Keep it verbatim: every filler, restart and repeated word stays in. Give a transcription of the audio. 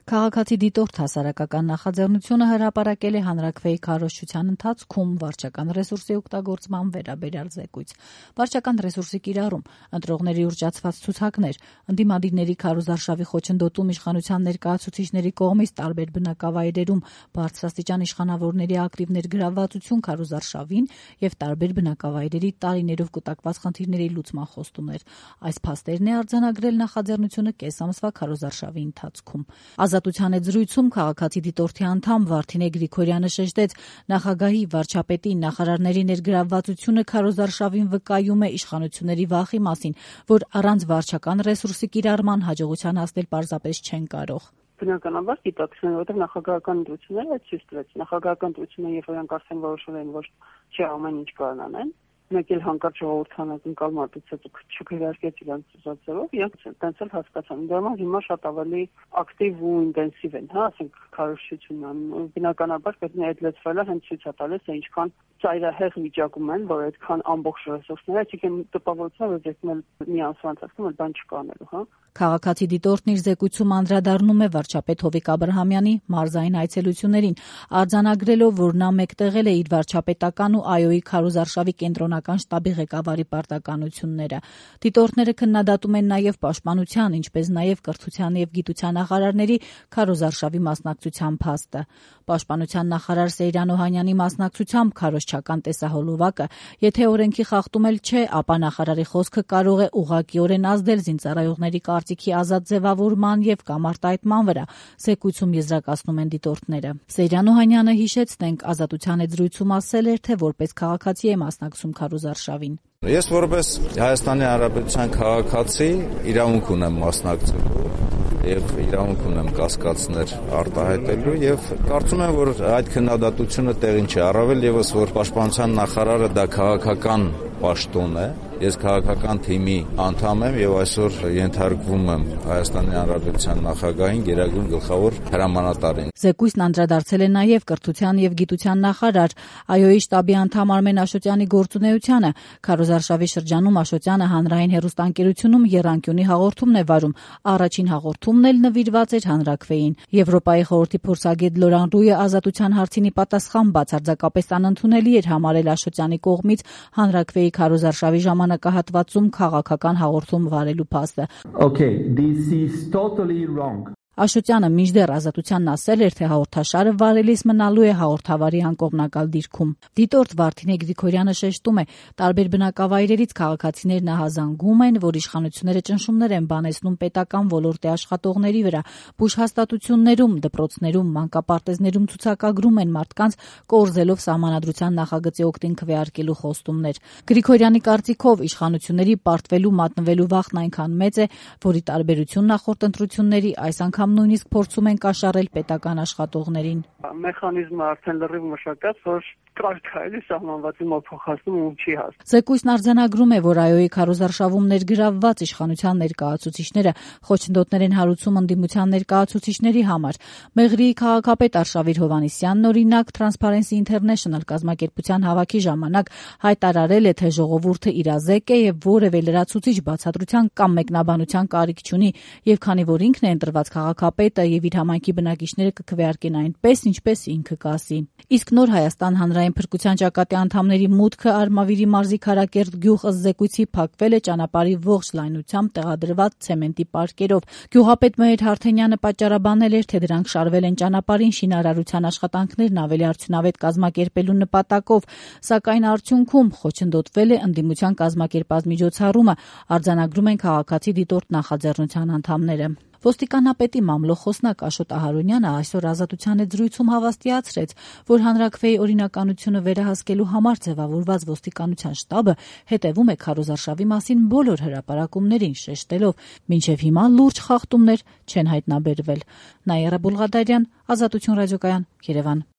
Քաղաքացի դիտորդ հասարակական նախաձեռնությունը հրապարակել է հանրաքվեի քարոզչության ընթացքում վարչական ռեսուրսի օգտագործման վերաբերյալ զեկույց։ Վարչական ռեսուրսի կիրառում, ընտրողների ուռճացված ցուցակներ, ընդդիմադիրների քարոզարշավի խոչընդոտում իշխանության ներկայացուցիչների կողմից տարբեր բնակավայրերում բարձրաստիճան իշխանավորների ակտիվ ներգրավվածություն քարոզարշավին եւ տարբեր բնակավայրերի տարիներով կուտակված խնդիրների լուծման խոստումներ։ Այս փաստերն է արձանագրել նախաձեռնությունը կես ամսվա քարոզարշավի ընթացքում։ Ազատության հետ զրույցում քաղաքացի դիտորդի անդամ Վարդինե Գրիգորյանը շեշտեց, նախագահի, վարչապետի, նախարարների ներգրավվածությունը քարոզարշավին վկայում է իշխանությունների վախի մասին, որ առանց վարչական ռեսուրսի կիրառման հաջողության հասնել պարզապես չեն կարող։ Բնականաբար գիտակցում, որովհետև նախագահական ընտրությունները այդ ցույց տվեց։ Նախագահական ընտրությունները, երբ որ արդեն որոշել են, որ չէ ամեն ինչ կարող անեն, մեկ էլ հանկարծ ժողովրդանացին կալմատից չքերարկեց իրանց ծածկելով, իրենք տենց էլ հասկացան։ Դրանով հիմա շատ ավելի ակտիվ ու ինտենսիվ են, հա, ասենք քարոզչությունն։ Բնականաբար պետք է այդ լծվելը հենց ցույց է տալիս, թե ինչքան ծայրահեղ վիճակում են, որ այդքան ամբողջ ռեսուրսները, այսինքն տպավորություն, որ դեպքում մի ամսվա ընթացքում այդ բան չկանելու, հա։ Քաղաքացի դիտորդն իր զեկույցում անդրադառնում է վարչապետ Հովիկ Աբրահամյանի մարզային այցելություններին, արձանագրելով, որ նա մեկտեղել է իր վարչապետական ու ԱՅՈ-ի քարոզարշավի կենտրոնական շտաբի ղեկավարի պարտականությունները։ Դիտորդները քննադատում են նաև պաշտպանության, ինչպես նաև կրթության եւ գիտության նախարարների քարոզարշավի մասնակցության փաստը։ Պաշտպանության նախարար Սեյրան Օհանյանի մասնակցությամբ քարոզչական տեսահոլովակը, եթե օրենքի խախտում էլ չէ, ապա նախարարի խոսքը կարող է ուղղակիորեն ազդել զինծառայողների կարծիքի ազատ ձևավորման եւ կամ արտահայտման վրա, զեկույցում եզրակացնում են դիտորդները։ Սեյրան Օհանյանը հիշեցնենք Ազատության հետ զրույցում ասել էր, թե որպես քաղաքացի է մասնակցում քարոզարշավին։ Ես որպես Հայաստանի Հանրապետության քաղաքացի իրավունք ունեմ մասնակցելու եւ իրավունք ունեմ կասկածներ արտահայտելու եւ կարծում եմ, որ այդ քննադատությունը տեղին չի, առավել եւս որ պաշտպանության նախարարը դա քաղաքական պաշտոն է։ Ես քաղաքական թիմի անդամ եմ եւ այսօր ենթարկվում եմ Հայաստանի Հանրապետության նախագահին, գերագույն գլխավոր հրամանատարին։ Զեկույցն անդրադարձել է նաեւ կրթության եւ գիտության նախարար ԱՅՈ-ի շտաբի անդամ Արմեն Աշոտյանի գործունեությանը։ Քարոզարշավի շրջանում Աշոտյանը հանրային հեռուստաընկերությունում եռանկյունի հաղորդումն է վարում։ Առաջին հաղորդումն էլ նվիրված էր հանրաքվեին։ Եվրոպայի խորհրդի փորձագետ Լորան Ռույը Ազատության հարցինի պատասխան բացարձակապես անընդունելի էր համարել Աշոտյանի կողմից հանրաքվեի քարոզարշավի ժամանակահատվածում քաղաքական հաղորդում վարելու փաստը։ Okay, this is totally wrong. Աշոտյանը մինչդեռ Ազատությանն ասել էր, թե հաղորդաշարը վարելիս մնալու է հաղորդավարի անկողմնակալ դիրքում։ Դիտորդ Վարդինե Գրիգորյանը շեշտում է, տարբեր բնակավայրերից քաղաքացիներն ահազանգում են, որ իշխանությունները ճնշումներ են բանեցնում պետական ոլորտի աշխատողների վրա, բուժհաստատություններում, դպրոցներում, մանկապարտեզներում ցուցակագրում են մարդկանց, կորզելով Սահմանադրության նախագծի օգտին քվեարկելու խոստումներ։ Գրիգորյանի կարծիքով իշխանությունների պարտվելու մատնվելու վախն այնքան մեծ է, որի տարբերություն նախորդ ընտրությունների այս անգամ նույնիսկ փորձում են կաշառել պետական աշխատողներին։ Մեխանիզմը արդեն լրիվ մշակած, որ կարգայելի սահմանվածի մոտ փոխանցում ու չի հաս։ Զեկույցն արձանագրում է, որ ԱՅՈ-ի քարոզարշավում ներգրավված իշխանության ներկայացուցիչները խոչընդոտներ են հարուցում ընդդիմության ներկայացուցիչների համար։ Մեղրիի քաղաքապետ Արշավիր Հովհաննիսյանն օրինակ Transparency International կազմակերպության հավաքի ժամանակ հայտարարել է, թե ժողովուրդը իրազեկ է եւ որևէ լրացուցիչ բացատրության կամ մեկնաբանության կարիք չունի, եւ քանի որ ինքն է ընտրված քաղաքապետը եւ իր համայնքի բնակիչները կքվեարկեն այնպես, ինչպես ինքը կասի։ Իսկ Նոր Հայաստան հանրային փրկության ճակատի անդամների մուտքը Արմավիրի մարզի Քարակերտ գյուղ ըստ զեկույցի փակվել է ճանապարհի ողջ լայնությամբ տեղադրված ցեմենտի պարկերով։ Գյուղապետ Մհեր Հարթենյանը պատճառաբանել էր, թե դրանք շարվել են ճանապարհին շինարարության աշխատանքներն ավելի արդյունավետ կազմակերպելու նպատակով, սակայն արդյունքում խոչընդոտվել է ընդդիմության կազմակերպած միջոցառումը, արձանագրում են քաղաքացի դիտորդ նախաձեռնության անդամները։ Ոստիկանապետի մամլոխոսնակ Աշոտ Ահարոնյանը այսօր Ազատության հետ զրույցում հավաստիացրեց, որ հանրաքվեի օրինականությունը վերահսկելու համար ձևավորված ոստիկանության շտաբը հետևում է քարոզարշավի մասին բոլոր հրապարակումներին, շեշտելով, մինչև հիմա լուրջ խախտումներ չեն հայտնաբերվել։ Նաիրա Բուլղադարյան, Ազատություն ռադիոկայան, Երևան։